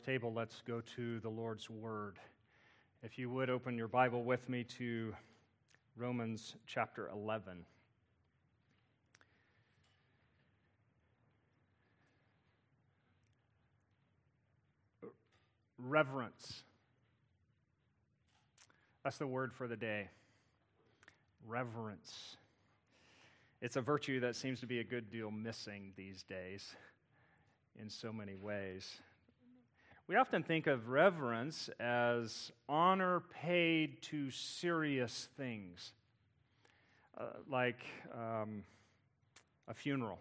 Table, let's go to the Lord's Word. If you would open your Bible with me to Romans chapter 11. Reverence. That's the word for the day. Reverence. It's a virtue that seems to be a good deal missing these days in so many ways. We often think of reverence as honor paid to serious things, like a funeral,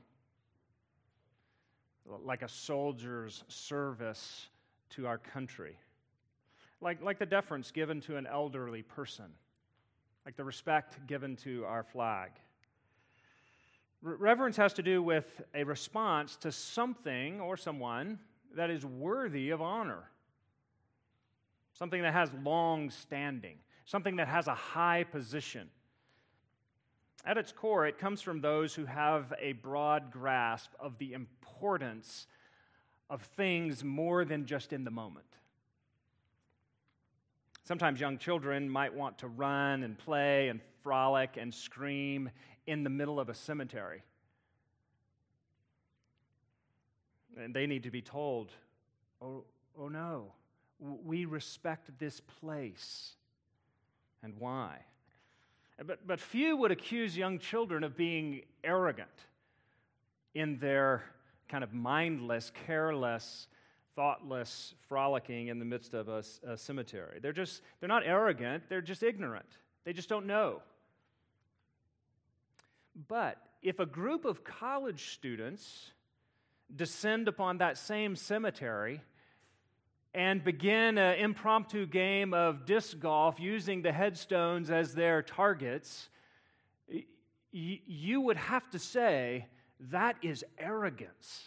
like a soldier's service to our country, like the deference given to an elderly person, like the respect given to our flag. Reverence has to do with a response to something or someone that is worthy of honor, something that has long standing, something that has a high position. At its core, it comes from those who have a broad grasp of the importance of things more than just in the moment. Sometimes young children might want to run and play and frolic and scream in the middle of a cemetery. And they need to be told, oh no, we respect this place. And why? But few would accuse young children of being arrogant in their kind of mindless, careless, thoughtless frolicking in the midst of a cemetery. They're not arrogant, they're just ignorant. They just don't know. But if a group of college students descend upon that same cemetery and begin an impromptu game of disc golf using the headstones as their targets, you would have to say that is arrogance.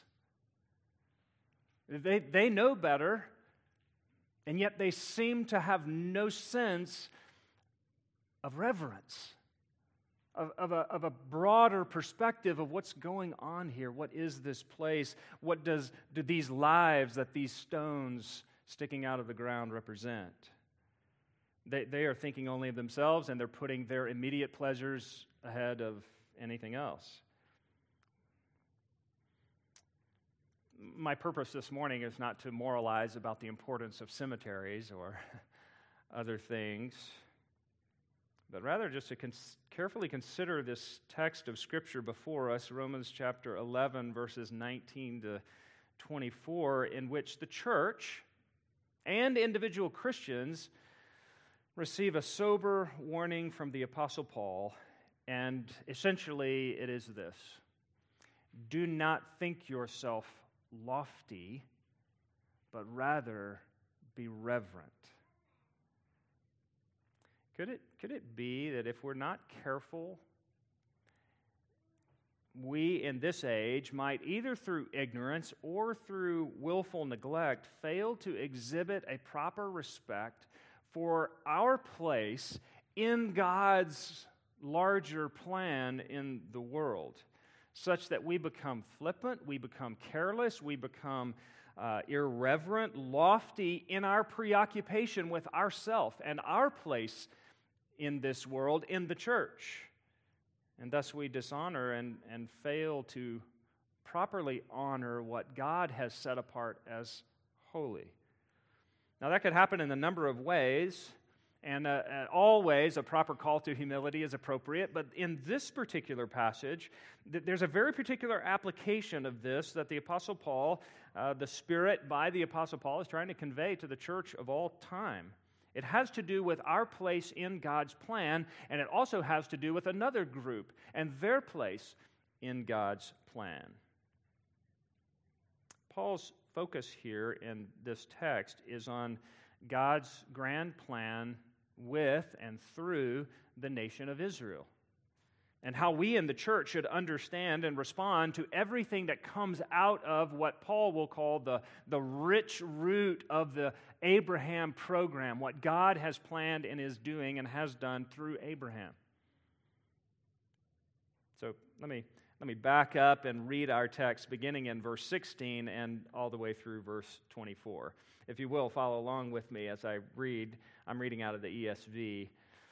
They know better, and yet they seem to have no sense of reverence, of a broader perspective of what's going on here. What is this place? What do these lives that these stones sticking out of the ground represent? They are thinking only of themselves, and they're putting their immediate pleasures ahead of anything else. My purpose this morning is not to moralize about the importance of cemeteries or other things, but rather just to carefully consider this text of Scripture before us, Romans chapter 11, verses 19 to 24, in which the church and individual Christians receive a sober warning from the Apostle Paul, and essentially it is this: do not think yourself lofty, but rather be reverent. Could it be that if we're not careful, we in this age might, either through ignorance or through willful neglect, fail to exhibit a proper respect for our place in God's larger plan in the world, such that we become flippant, we become careless, we become irreverent, lofty in our preoccupation with ourself and our place in this world, in the church. And thus we dishonor and fail to properly honor what God has set apart as holy. Now that could happen in a number of ways, and always a proper call to humility is appropriate, but in this particular passage, there's a very particular application of this that the Apostle Paul, the Spirit by the Apostle Paul, is trying to convey to the church of all time. It has to do with our place in God's plan, and it also has to do with another group and their place in God's plan. Paul's focus here in this text is on God's grand plan with and through the nation of Israel, and how we in the church should understand and respond to everything that comes out of what Paul will call the rich root of the Abraham program, what God has planned and is doing and has done through Abraham. So let me back up and read our text beginning in verse 16 and all the way through verse 24. If you will, follow along with me as I read. I'm reading out of the ESV,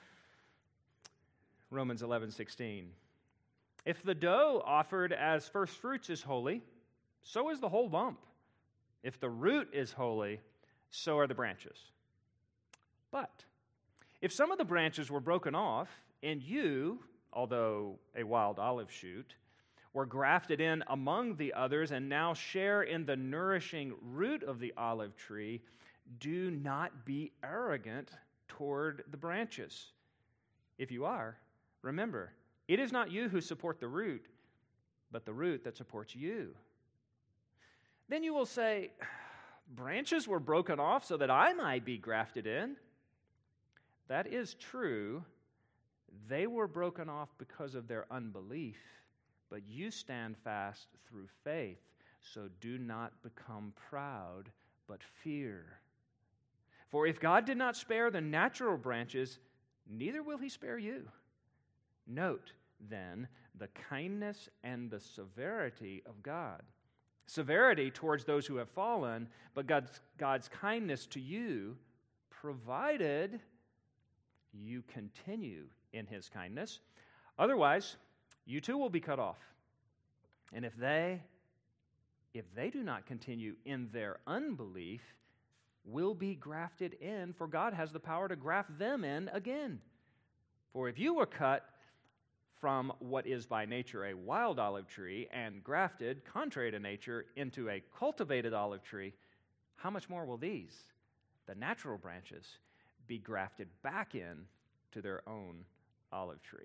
Romans 11:16. If the dough offered as first fruits is holy, so is the whole lump. If the root is holy, so are the branches. But if some of the branches were broken off, and you, although a wild olive shoot, were grafted in among the others and now share in the nourishing root of the olive tree, do not be arrogant toward the branches. If you are, remember, it is not you who support the root, but the root that supports you. Then you will say, branches were broken off so that I might be grafted in. That is true. They were broken off because of their unbelief, but you stand fast through faith. So do not become proud, but fear. For if God did not spare the natural branches, neither will he spare you. Note, then, the kindness and the severity of God. Severity towards those who have fallen, but God's kindness to you, provided you continue in his kindness. Otherwise, you too will be cut off. And if they do not continue in their unbelief, will be grafted in, for God has the power to graft them in again. For if you were cut from what is by nature a wild olive tree and grafted, contrary to nature, into a cultivated olive tree, how much more will these, the natural branches, be grafted back in to their own olive tree?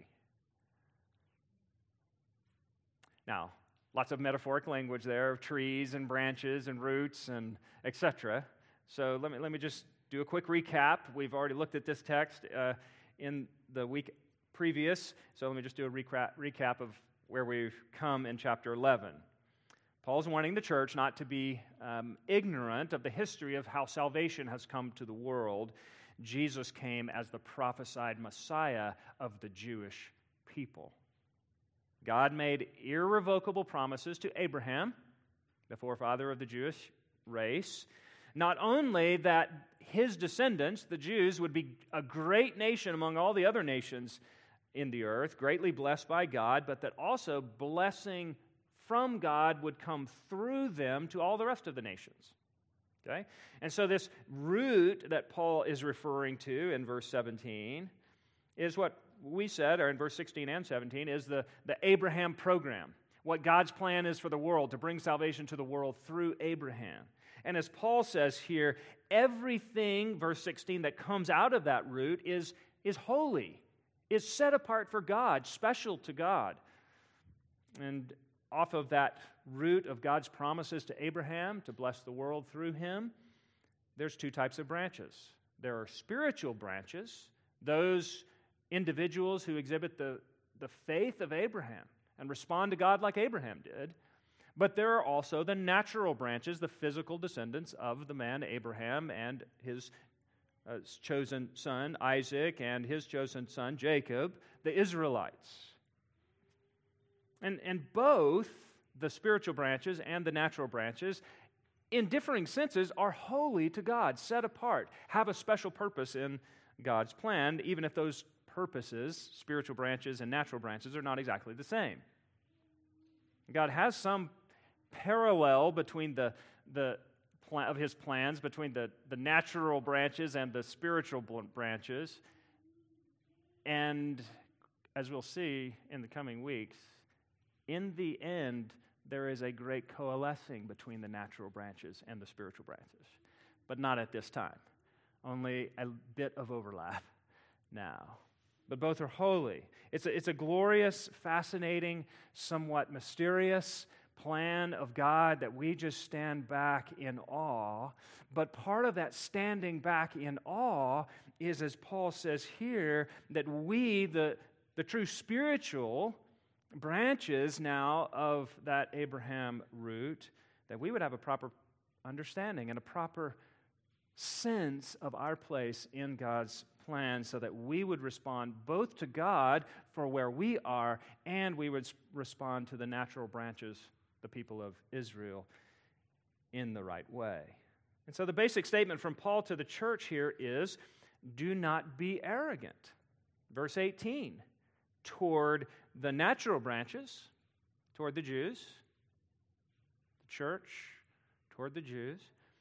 Now, lots of metaphoric language there of trees and branches and roots and etc. So let me just do a quick recap. We've already looked at this text in the week previous, so let me just do a recap of where we've come in chapter 11. Paul's warning the church not to be ignorant of the history of how salvation has come to the world. Jesus came as the prophesied Messiah of the Jewish people. God made irrevocable promises to Abraham, the forefather of the Jewish race, not only that his descendants, the Jews, would be a great nation among all the other nations in the earth, greatly blessed by God, but that also blessing from God would come through them to all the rest of the nations. Okay? And so this root that Paul is referring to in verse 17 is what we said, or in verse 16 and 17, is the Abraham program. What God's plan is for the world, to bring salvation to the world through Abraham. And as Paul says here, everything, verse 16, that comes out of that root is holy, is set apart for God, special to God. And off of that root of God's promises to Abraham to bless the world through him, there's two types of branches. There are spiritual branches, those individuals who exhibit the faith of Abraham and respond to God like Abraham did. But there are also the natural branches, the physical descendants of the man Abraham and his chosen son Isaac and his chosen son Jacob, the Israelites. And both the spiritual branches and the natural branches, in differing senses, are holy to God, set apart, have a special purpose in God's plan, even if those purposes, spiritual branches and natural branches, are not exactly the same. God has some parallel between the of his plans, between the natural branches and the spiritual branches. And as we'll see in the coming weeks, in the end, there is a great coalescing between the natural branches and the spiritual branches. But not at this time. Only a bit of overlap now. But both are holy. It's a glorious, fascinating, somewhat mysterious plan of God that we just stand back in awe. But part of that standing back in awe is, as Paul says here, that we, the true spiritual branches now of that Abraham root, that we would have a proper understanding and a proper sense of our place in God's plan, so that we would respond both to God for where we are, and we would respond to the natural branches, the people of Israel, in the right way. And so the basic statement from Paul to the church here is, do not be arrogant. Verse 18, toward the natural branches, toward the Jews, the church, toward the Jews,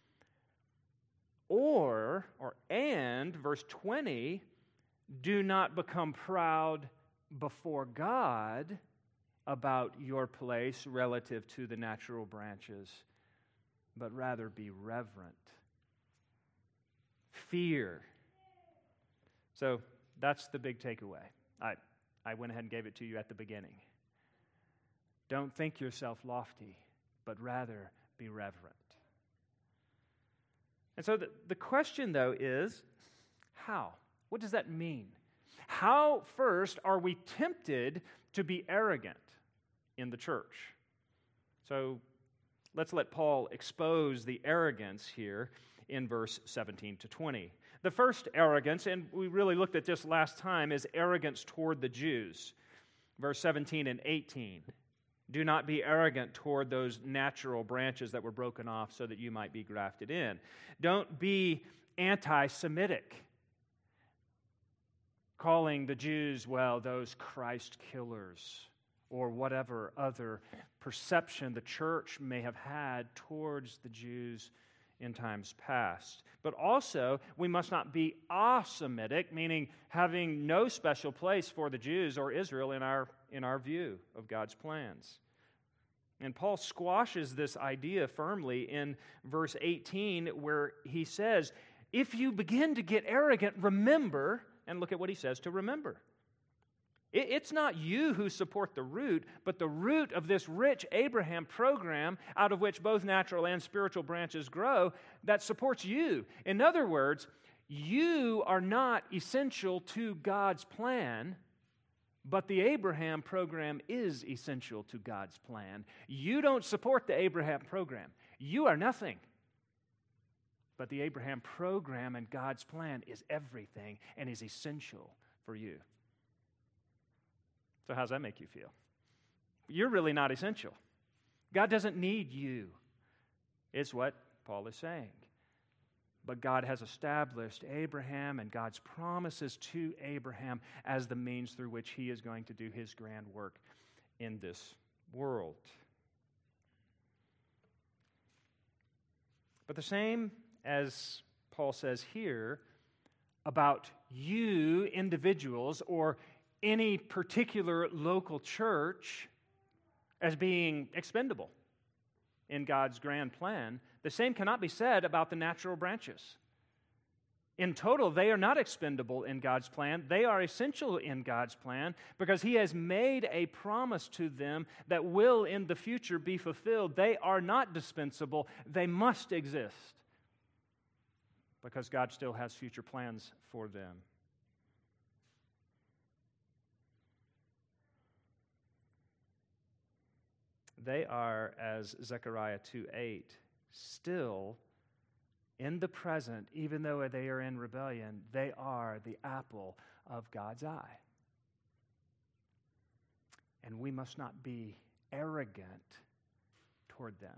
and verse 20, do not become proud before God about your place relative to the natural branches, but rather be reverent. Fear. So that's the big takeaway. I went ahead and gave it to you at the beginning. Don't think yourself lofty, but rather be reverent. And so the question, though, is how? What does that mean? How, first, are we tempted to be arrogant in the church? So let's let Paul expose the arrogance here in verse 17 to 20. The first arrogance, and we really looked at this last time, is arrogance toward the Jews. Verse 17 and 18. Do not be arrogant toward those natural branches that were broken off so that you might be grafted in. Don't be anti-Semitic, calling the Jews, well, those Christ killers, or whatever other perception the church may have had towards the Jews in times past. But also, we must not be asemitic, meaning having no special place for the Jews or Israel in our view of God's plans. And Paul squashes this idea firmly in verse 18, where he says, if you begin to get arrogant, remember, and look at what he says to remember. It's not you who support the root, but the root of this rich Abraham program, out of which both natural and spiritual branches grow, that supports you. In other words, you are not essential to God's plan, but the Abraham program is essential to God's plan. You don't support the Abraham program. You are nothing. But the Abraham program and God's plan is everything and is essential for you. So how does that make you feel? You're really not essential. God doesn't need you, is what Paul is saying. But God has established Abraham and God's promises to Abraham as the means through which he is going to do his grand work in this world. But the same as Paul says here about you individuals or any particular local church as being expendable in God's grand plan, the same cannot be said about the natural branches. In total, they are not expendable in God's plan. They are essential in God's plan because He has made a promise to them that will in the future be fulfilled. They are not dispensable. They must exist because God still has future plans for them. They are, as Zechariah 2:8, still in the present, even though they are in rebellion, they are the apple of God's eye. And we must not be arrogant toward them.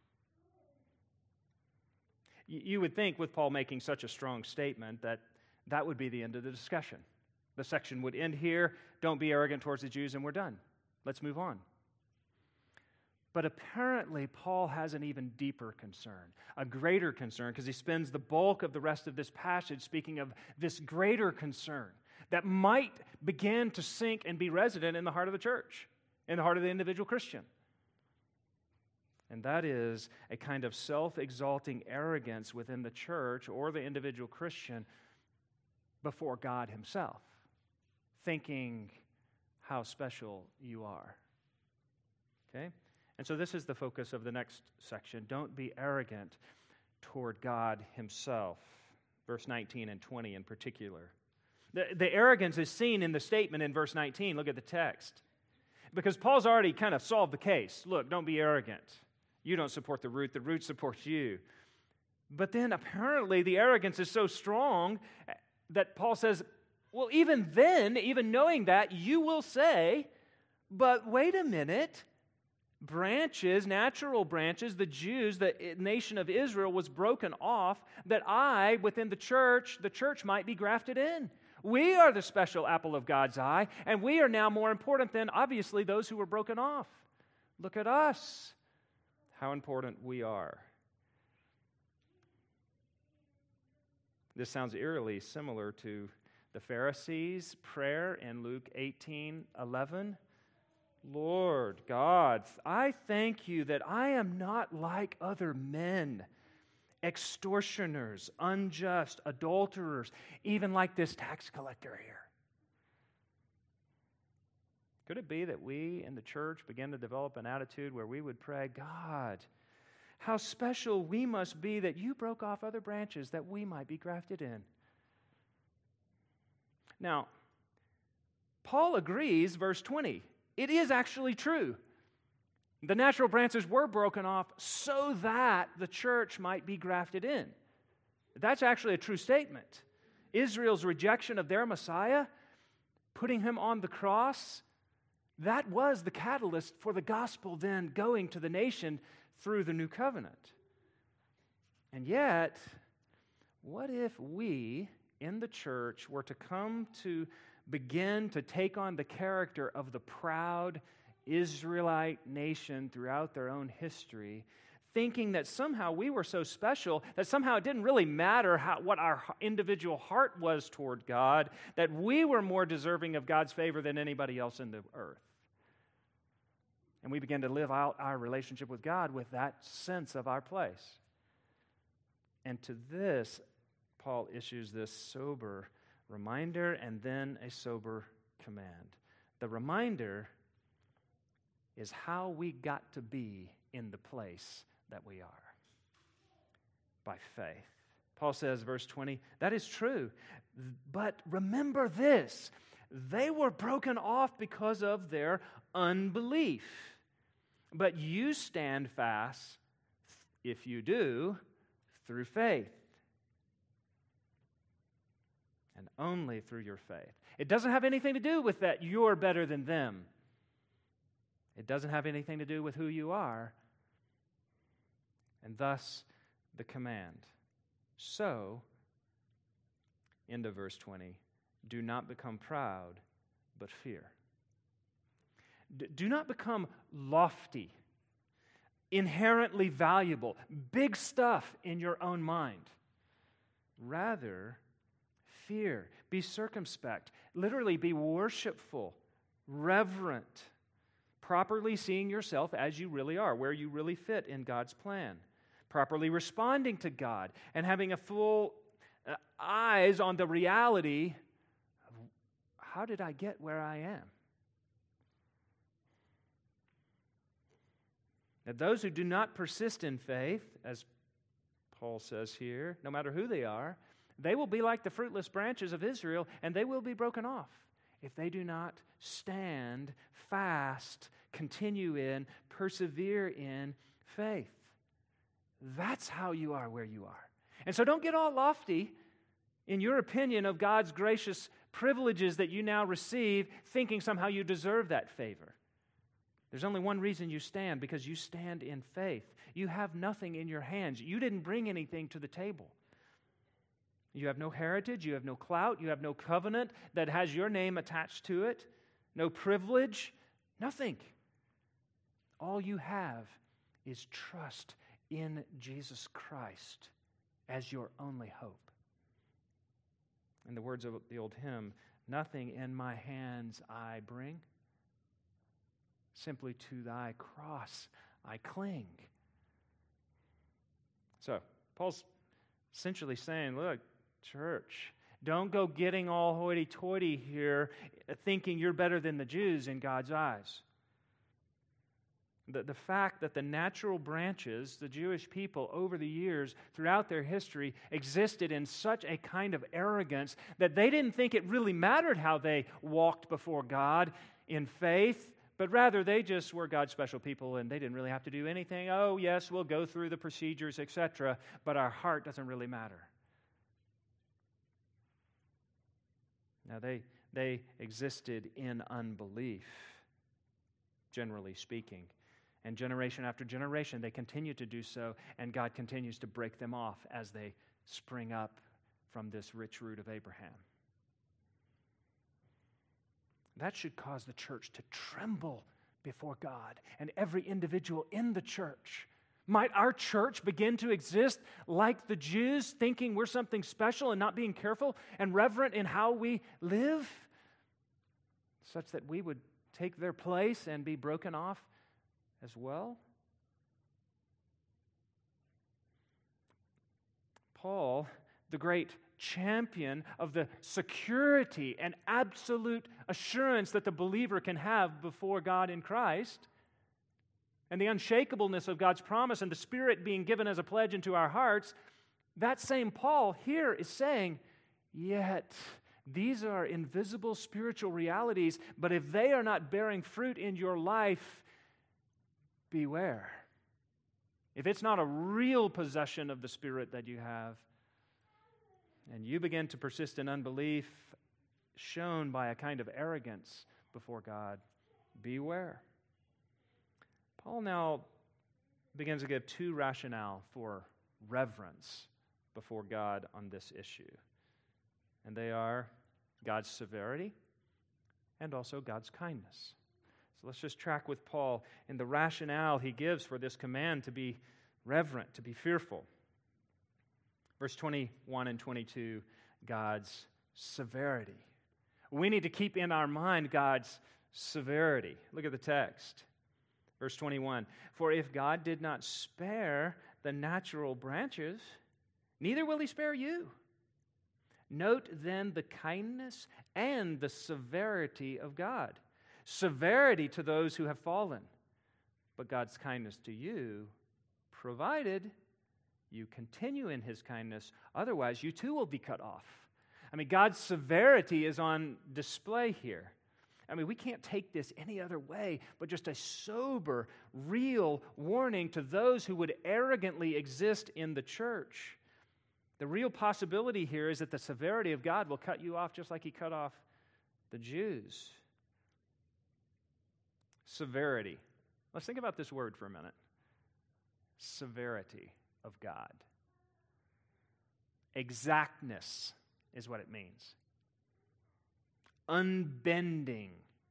You would think, with Paul making such a strong statement, that would be the end of the discussion. The section would end here. Don't be arrogant towards the Jews, and we're done. Let's move on. But apparently, Paul has an even deeper concern, a greater concern, because he spends the bulk of the rest of this passage speaking of this greater concern that might begin to sink and be resident in the heart of the church, in the heart of the individual Christian. And that is a kind of self-exalting arrogance within the church or the individual Christian before God Himself, thinking how special you are. Okay? And so this is the focus of the next section. Don't be arrogant toward God Himself. Verse 19 and 20 in particular. The arrogance is seen in the statement in verse 19. Look at the text. Because Paul's already kind of solved the case. Look, don't be arrogant. You don't support the root supports you. But then apparently the arrogance is so strong that Paul says, well, even then, even knowing that, you will say, but wait a minute, branches, natural branches, the Jews, the nation of Israel was broken off that I, within the church might be grafted in. We are the special apple of God's eye, and we are now more important than, obviously, those who were broken off. Look at us, how important we are. This sounds eerily similar to the Pharisees' prayer in Luke 18:11. Lord God, I thank you that I am not like other men, extortioners, unjust, adulterers, even like this tax collector here. Could it be that we in the church begin to develop an attitude where we would pray, God, how special we must be that you broke off other branches that we might be grafted in? Now, Paul agrees, verse 20. It is actually true. The natural branches were broken off so that the church might be grafted in. That's actually a true statement. Israel's rejection of their Messiah, putting him on the cross, that was the catalyst for the gospel then going to the nation through the new covenant. And yet, what if we in the church were to come to begin to take on the character of the proud Israelite nation throughout their own history, thinking that somehow we were so special that somehow it didn't really matter what our individual heart was toward God, that we were more deserving of God's favor than anybody else in the earth. And we began to live out our relationship with God with that sense of our place. And to this, Paul issues this sober reminder and then a sober command. The reminder is how we got to be in the place that we are. By faith. Paul says, verse 20, that is true. But remember this, they were broken off because of their unbelief. But you stand fast, if you do, through faith. And only through your faith. It doesn't have anything to do with that you're better than them. It doesn't have anything to do with who you are. And thus, the command. So, end of verse 20, do not become proud, but fear. Do not become lofty, inherently valuable, big stuff in your own mind. Rather, fear, be circumspect, literally be worshipful, reverent, properly seeing yourself as you really are, where you really fit in God's plan, properly responding to God, and having a full eyes on the reality of how did I get where I am? Now, those who do not persist in faith, as Paul says here, no matter who they are, they will be like the fruitless branches of Israel, and they will be broken off if they do not stand fast, continue in, persevere in faith. That's how you are where you are. And so don't get all lofty in your opinion of God's gracious privileges that you now receive, thinking somehow you deserve that favor. There's only one reason you stand, because you stand in faith. You have nothing in your hands. You didn't bring anything to the table. You have no heritage, you have no clout, you have no covenant that has your name attached to it, no privilege, nothing. All you have is trust in Jesus Christ as your only hope. In the words of the old hymn, nothing in my hands I bring, simply to thy cross I cling. So, Paul's essentially saying, look, church, don't go getting all hoity-toity here, thinking you're better than the Jews in God's eyes. The fact that the natural branches, the Jewish people, over the years, throughout their history, existed in such a kind of arrogance that they didn't think it really mattered how they walked before God in faith, but rather they just were God's special people and they didn't really have to do anything. Oh, yes, we'll go through the procedures, etc., but our heart doesn't really matter. Now, they existed in unbelief, generally speaking. And generation after generation, they continue to do so, and God continues to break them off as they spring up from this rich root of Abraham. That should cause the church to tremble before God and every individual in the church. Might our church begin to exist like the Jews, thinking we're something special and not being careful and reverent in how we live, such that we would take their place and be broken off as well? Paul, the great champion of the security and absolute assurance that the believer can have before God in Christ, and the unshakableness of God's promise and the Spirit being given as a pledge into our hearts, that same Paul here is saying, yet these are invisible spiritual realities, but if they are not bearing fruit in your life, beware. If it's not a real possession of the Spirit that you have, and you begin to persist in unbelief shown by a kind of arrogance before God, beware. Paul now begins to give two rationale for reverence before God on this issue. And they are God's severity and also God's kindness. So let's just track with Paul in the rationale he gives for this command to be reverent, to be fearful. Verse 21 and 22, God's severity. We need to keep in our mind God's severity. Look at the text. Verse 21, for if God did not spare the natural branches, neither will He spare you. Note then the kindness and the severity of God. Severity to those who have fallen, but God's kindness to you, provided you continue in His kindness, otherwise you too will be cut off. I mean, God's severity is on display here. I mean, we can't take this any other way but just a sober, real warning to those who would arrogantly exist in the church. The real possibility here is that the severity of God will cut you off just like He cut off the Jews. Severity. Let's think about this word for a minute. Severity of God. Exactness is what it means. Unbending.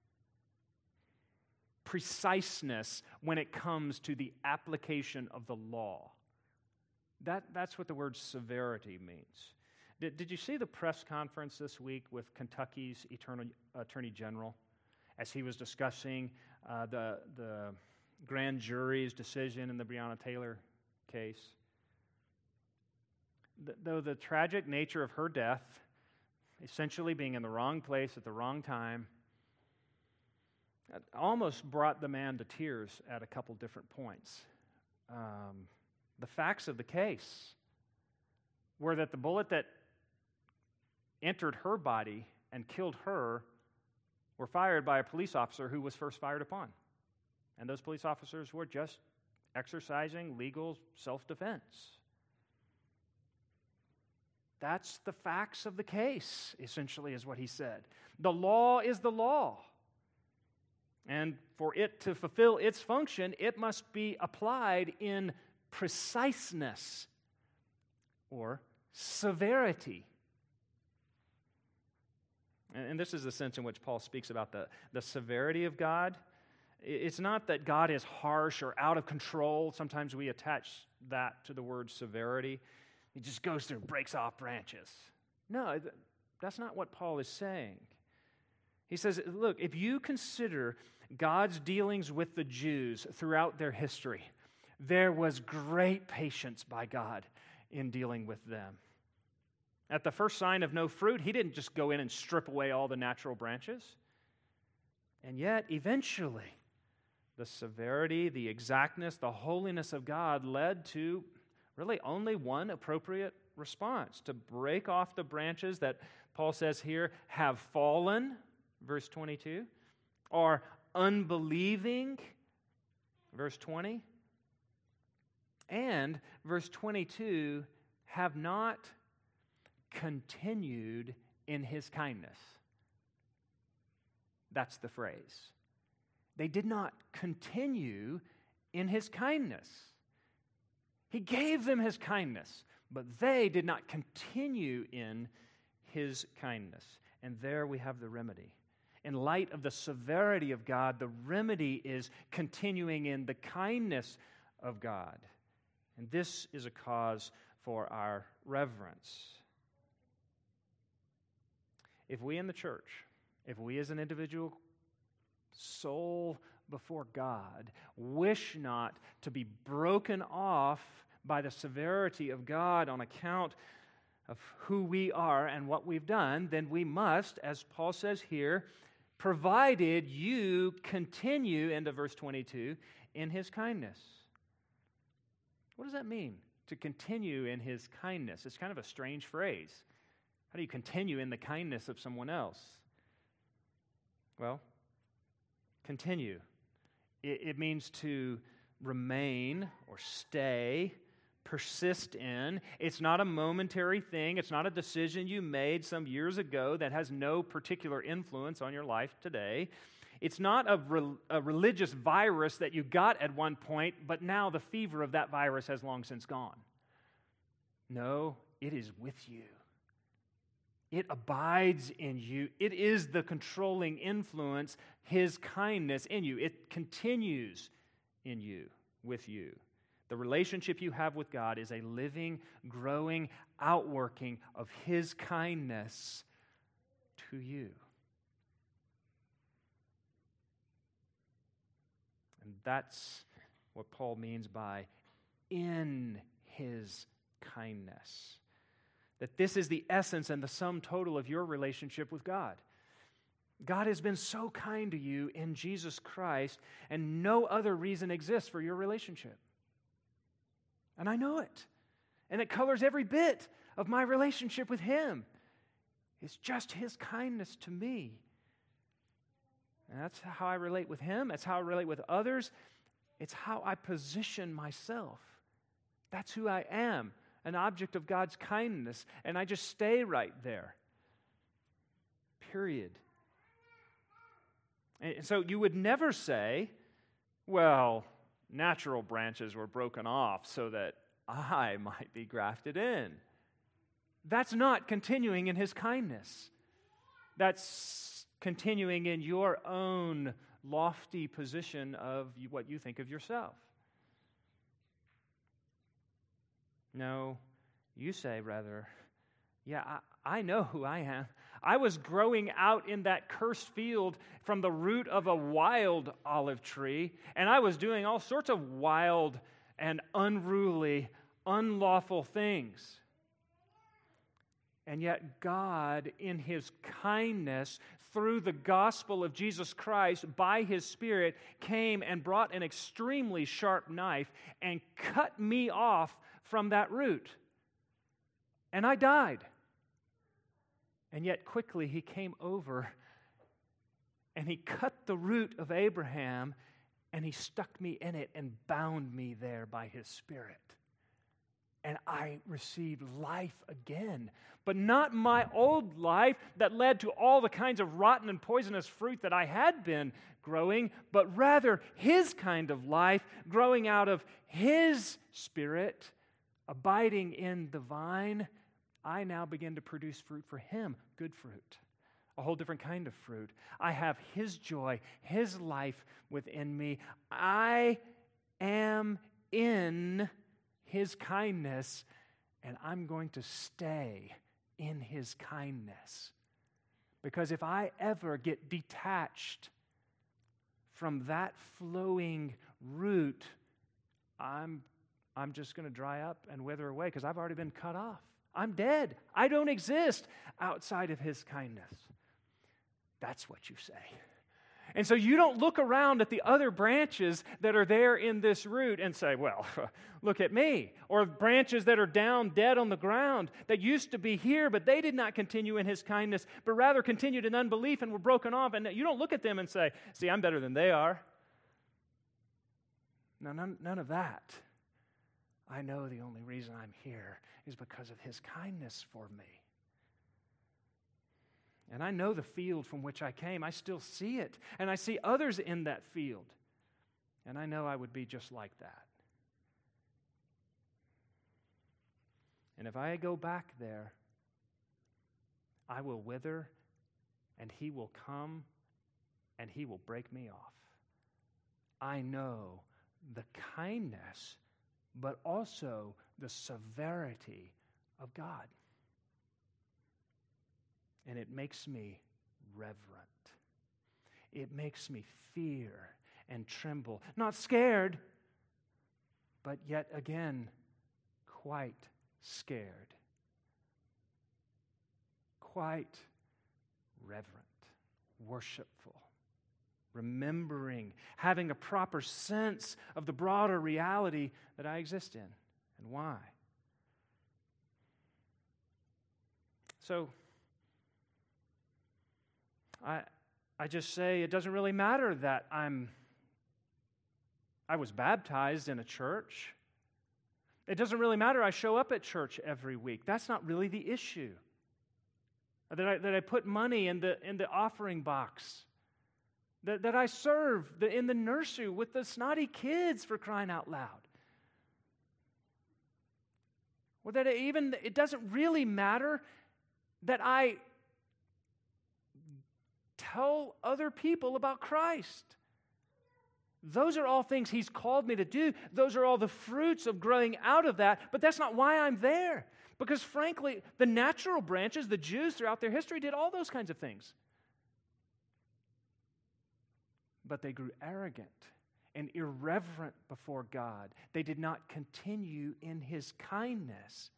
Preciseness when it comes to the application of the law. That's what the word severity means. Did you see the press conference this week with Kentucky's Attorney General as he was discussing the grand jury's decision in the Breonna Taylor case? Though the tragic nature of her death, essentially being in the wrong place at the wrong time, almost brought the man to tears at a couple different points. The facts of the case were that the bullet that entered her body and killed her were fired by a police officer who was first fired upon. And those police officers were just exercising legal self-defense. That's the facts of the case, essentially, is what he said. The law is the law. And for it to fulfill its function, it must be applied in preciseness or severity. And this is the sense in which Paul speaks about the severity of God. It's not that God is harsh or out of control. Sometimes we attach that to the word severity. He just goes through and breaks off branches. No, that's not what Paul is saying. He says, look, if you consider God's dealings with the Jews throughout their history, there was great patience by God in dealing with them. At the first sign of no fruit, He didn't just go in and strip away all the natural branches. And yet, eventually, the severity, the exactness, the holiness of God led to really only one appropriate response: to break off the branches that Paul says here have fallen, verse 22, or unbelieving, verse 20, and verse 22, have not continued in His kindness. That's the phrase. They did not continue in His kindness. He gave them His kindness, but they did not continue in His kindness. And there we have the remedy. In light of the severity of God, the remedy is continuing in the kindness of God. And this is a cause for our reverence. If we in the church, if we as an individual soul before God wish not to be broken off by the severity of God on account of who we are and what we've done, then we must, as Paul says here, provided you continue, into verse 22, in His kindness. What does that mean, to continue in His kindness? It's kind of a strange phrase. How do you continue in the kindness of someone else? Well, continue. It means to remain or stay, persist in. It's not a momentary thing. It's not a decision you made some years ago that has no particular influence on your life today. It's not a religious virus that you got at one point, but now the fever of that virus has long since gone. No, it is with you. It abides in you. It is the controlling influence, His kindness in you. It continues in you, with you. The relationship you have with God is a living, growing outworking of His kindness to you. And that's what Paul means by in His kindness. That this is the essence and the sum total of your relationship with God. God has been so kind to you in Jesus Christ, and no other reason exists for your relationship. And I know it. And it colors every bit of my relationship with Him. It's just His kindness to me. And that's how I relate with Him. That's how I relate with others. It's how I position myself. That's who I am, an object of God's kindness. And I just stay right there. Period. And so you would never say, well, natural branches were broken off so that I might be grafted in. That's not continuing in His kindness. That's continuing in your own lofty position of what you think of yourself. No, you say rather, yeah, I know who I am. I was growing out in that cursed field from the root of a wild olive tree, and I was doing all sorts of wild and unruly, unlawful things. And yet God, in His kindness, through the gospel of Jesus Christ, by His Spirit, came and brought an extremely sharp knife and cut me off from that root. And I died. And yet quickly He came over and He cut the root of Abraham and He stuck me in it and bound me there by His Spirit. And I received life again. But not my old life that led to all the kinds of rotten and poisonous fruit that I had been growing, but rather His kind of life growing out of His Spirit, abiding in the vine. I now begin to produce fruit for Him, good fruit, a whole different kind of fruit. I have His joy, His life within me. I am in His kindness, and I'm going to stay in His kindness. Because if I ever get detached from that flowing root, I'm just going to dry up and wither away because I've already been cut off. I'm dead. I don't exist outside of His kindness. That's what you say. And so you don't look around at the other branches that are there in this root and say, well, look at me. Or branches that are down dead on the ground that used to be here, but they did not continue in His kindness, but rather continued in unbelief and were broken off. And you don't look at them and say, see, I'm better than they are. No, none of that. I know the only reason I'm here is because of His kindness for me. And I know the field from which I came. I still see it. And I see others in that field. And I know I would be just like that. And if I go back there, I will wither, and He will come, and He will break me off. I know the kindness, but also the severity of God. And it makes me reverent. It makes me fear and tremble. Not scared, but yet again, quite scared. Quite reverent, worshipful, remembering, having a proper sense of the broader reality that I exist in and why. So, I just say it doesn't really matter that I was baptized in a church. It doesn't really matter I show up at church every week. That's not really the issue. That I put money in the offering box. That I serve in the nursery with the snotty kids, for crying out loud. Or that it doesn't really matter that I tell other people about Christ. Those are all things He's called me to do. Those are all the fruits of growing out of that, but that's not why I'm there. Because frankly, the natural branches, the Jews throughout their history, did all those kinds of things. But they grew arrogant and irreverent before God. They did not continue in His kindness.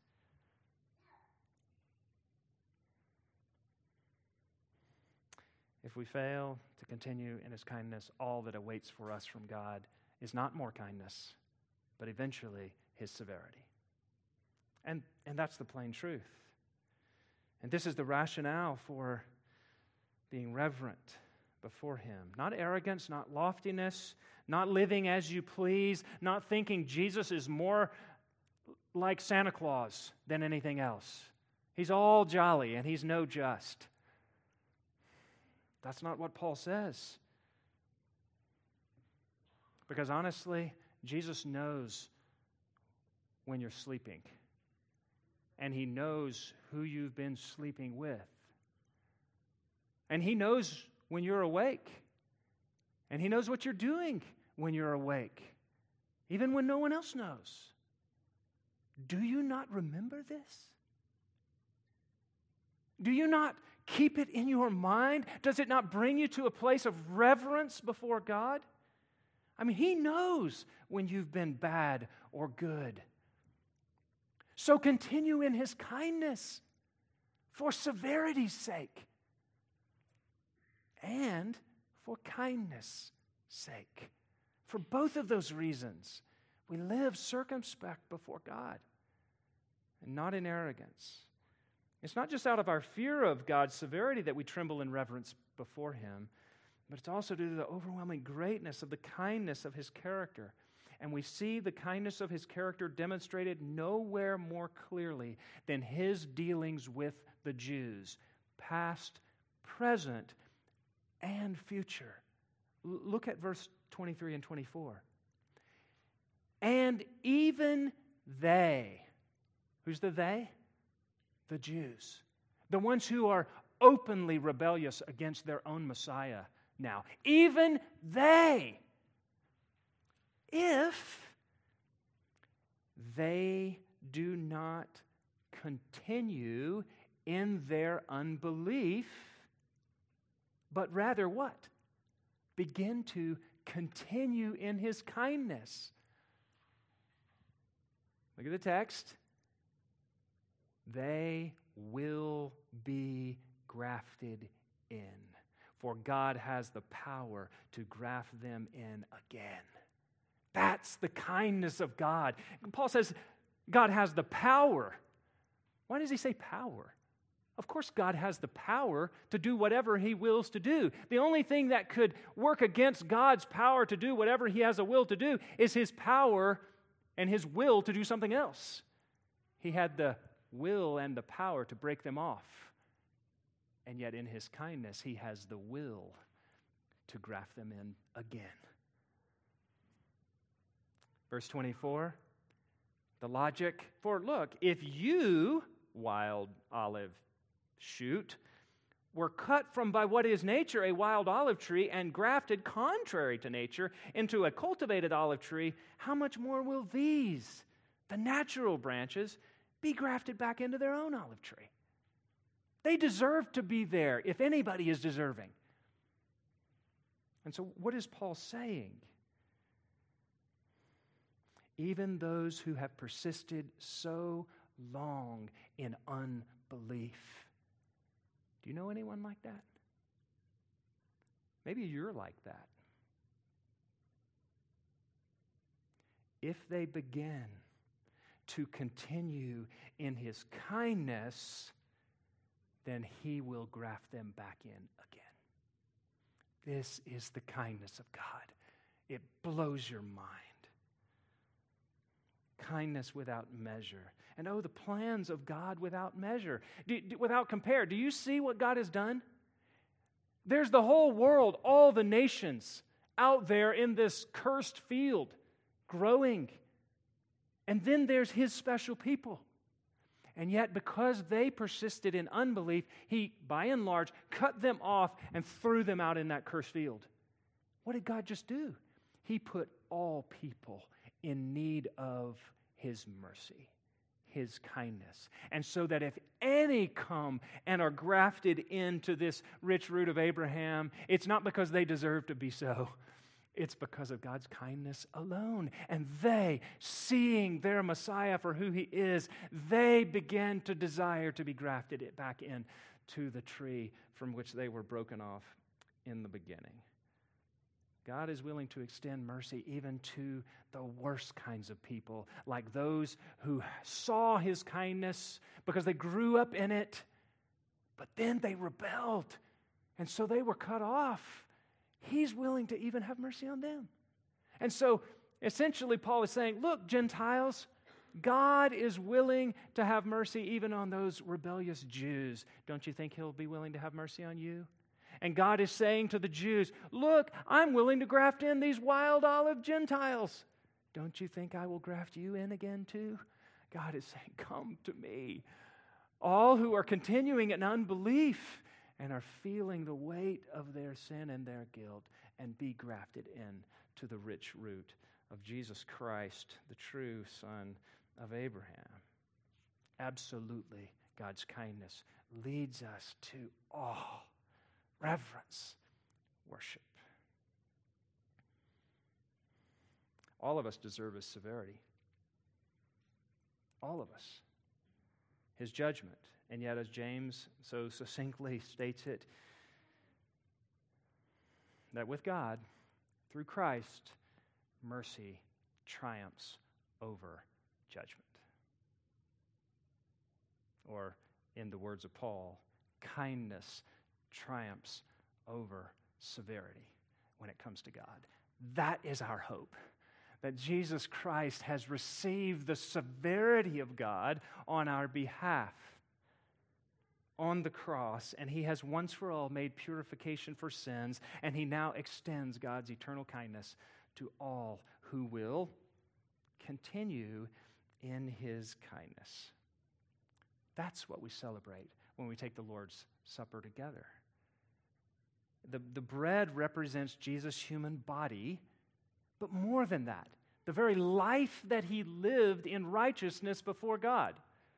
If we fail to continue in His kindness, all that awaits for us from God is not more kindness, but eventually His severity. And that's the plain truth. And this is the rationale for being reverent before Him. Not arrogance, not loftiness, not living as you please, not thinking Jesus is more like Santa Claus than anything else. He's all jolly and He's no just. That's not what Paul says. Because honestly, Jesus knows when you're sleeping. And He knows who you've been sleeping with. And He knows when you're awake. And He knows what you're doing when you're awake, even when no one else knows. Do you not remember this? Do you not keep it in your mind? Does it not bring you to a place of reverence before God? I mean, He knows when you've been bad or good. So continue in His kindness for severity's sake and for kindness' sake. For both of those reasons, we live circumspect before God and not in arrogance. It's not just out of our fear of God's severity that we tremble in reverence before Him, but it's also due to the overwhelming greatness of the kindness of His character. And we see the kindness of His character demonstrated nowhere more clearly than His dealings with the Jews, past, present, and future. Look at verse 23 and 24. And even they, who's the they? The Jews. The ones who are openly rebellious against their own Messiah now. Even they, if they do not continue in their unbelief, but rather what? Begin to continue in His kindness. Look at the text. They will be grafted in, for God has the power to graft them in again. That's the kindness of God. Paul says God has the power. Why does he say power? Of course, God has the power to do whatever He wills to do. The only thing that could work against God's power to do whatever He has a will to do is His power and His will to do something else. He had the will and the power to break them off. And yet in His kindness, He has the will to graft them in again. Verse 24, the logic for, look, if you, wild olive shoot, were cut from by what is nature a wild olive tree and grafted contrary to nature into a cultivated olive tree, how much more will these, the natural branches, be grafted back into their own olive tree? They deserve to be there if anybody is deserving. And so what is Paul saying? Even those who have persisted so long in unbelief. Do you know anyone like that? Maybe you're like that. If they begin to continue in His kindness, then He will graft them back in again. This is the kindness of God. It blows your mind. Kindness without measure. And oh, the plans of God without measure, without compare. Do you see what God has done? There's the whole world, all the nations out there in this cursed field, growing. And then there's His special people. And yet, because they persisted in unbelief, He, by and large, cut them off and threw them out in that cursed field. What did God just do? He put all people in need of His mercy, His kindness. And so that if any come and are grafted into this rich root of Abraham, it's not because they deserve to be so. It's because of God's kindness alone. And they, seeing their Messiah for who He is, they began to desire to be grafted back in to the tree from which they were broken off in the beginning. God is willing to extend mercy even to the worst kinds of people, like those who saw His kindness because they grew up in it, but then they rebelled, and so they were cut off. He's willing to even have mercy on them. And so, essentially, Paul is saying, look, Gentiles, God is willing to have mercy even on those rebellious Jews. Don't you think He'll be willing to have mercy on you? And God is saying to the Jews, look, I'm willing to graft in these wild olive Gentiles. Don't you think I will graft you in again too? God is saying, come to me. All who are continuing in unbelief and are feeling the weight of their sin and their guilt, and be grafted in to the rich root of Jesus Christ, the true Son of Abraham. Absolutely, God's kindness leads us to awe, reverence, worship. All of us deserve His severity. All of us. His judgment. And yet, as James so succinctly states it, that with God, through Christ, mercy triumphs over judgment. Or, in the words of Paul, kindness triumphs over severity when it comes to God. That is our hope. That Jesus Christ has received the severity of God on our behalf on the cross, and He has once for all made purification for sins, and He now extends God's eternal kindness to all who will continue in His kindness. That's what we celebrate when we take the Lord's Supper together. The bread represents Jesus' human body, but more than that, the very life that He lived in righteousness before God.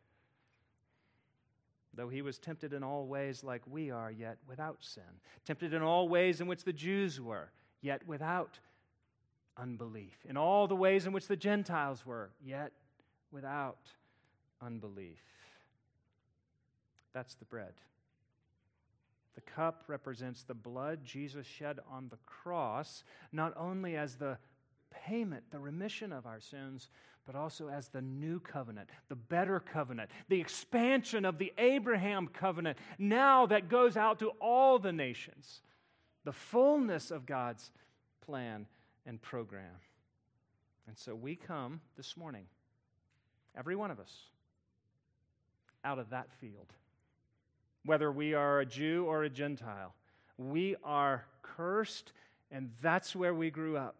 Though He was tempted in all ways like we are, yet without sin. Tempted in all ways in which the Jews were, yet without unbelief. In all the ways in which the Gentiles were, yet without unbelief. That's the bread. The cup represents the blood Jesus shed on the cross, not only as the payment, the remission of our sins, but also as the new covenant, the better covenant, the expansion of the Abraham covenant, now that goes out to all the nations, the fullness of God's plan and program. And so we come this morning, every one of us, out of that field. Whether we are a Jew or a Gentile, we are cursed, and that's where we grew up.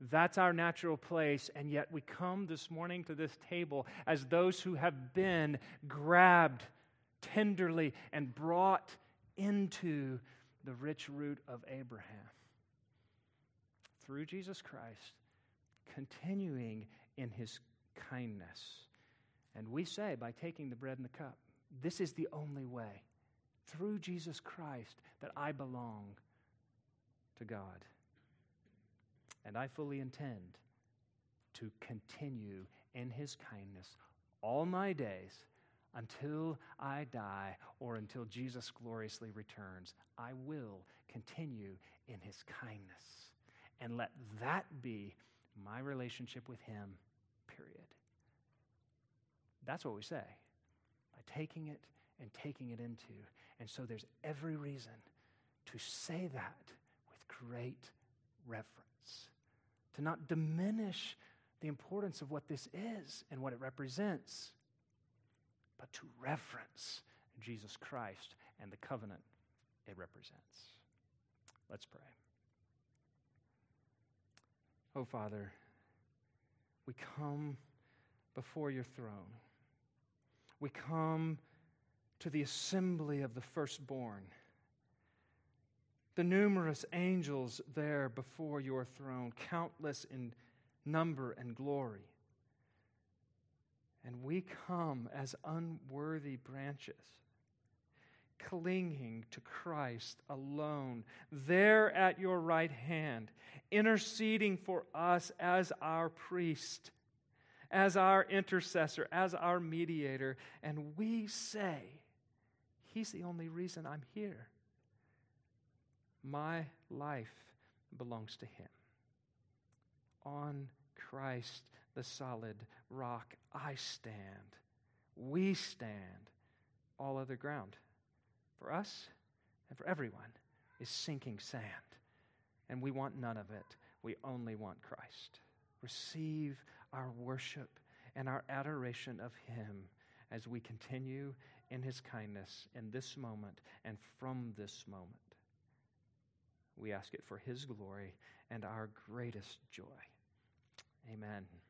That's our natural place, and yet we come this morning to this table as those who have been grabbed tenderly and brought into the rich root of Abraham. Through Jesus Christ, continuing in his kindness. And we say, by taking the bread and the cup, this is the only way, through Jesus Christ, that I belong to God. And I fully intend to continue in his kindness all my days until I die or until Jesus gloriously returns. I will continue in his kindness. And let that be my relationship with him, period. That's what we say, by taking it and taking it into. And so there's every reason to say that with great reverence, to not diminish the importance of what this is and what it represents, but to reverence Jesus Christ and the covenant it represents. Let's pray. Oh, Father, we come before your throne. We come to the assembly of the firstborn, the numerous angels there before your throne, countless in number and glory. And we come as unworthy branches, clinging to Christ alone, there at your right hand, interceding for us as our priest, as our intercessor, as our mediator. And we say, he's the only reason I'm here. My life belongs to him. On Christ, the solid rock, I stand. We stand. All other ground, for us and for everyone, is sinking sand. And we want none of it. We only want Christ. Receive our worship and our adoration of him as we continue in his kindness in this moment and from this moment. We ask it for his glory and our greatest joy. Amen.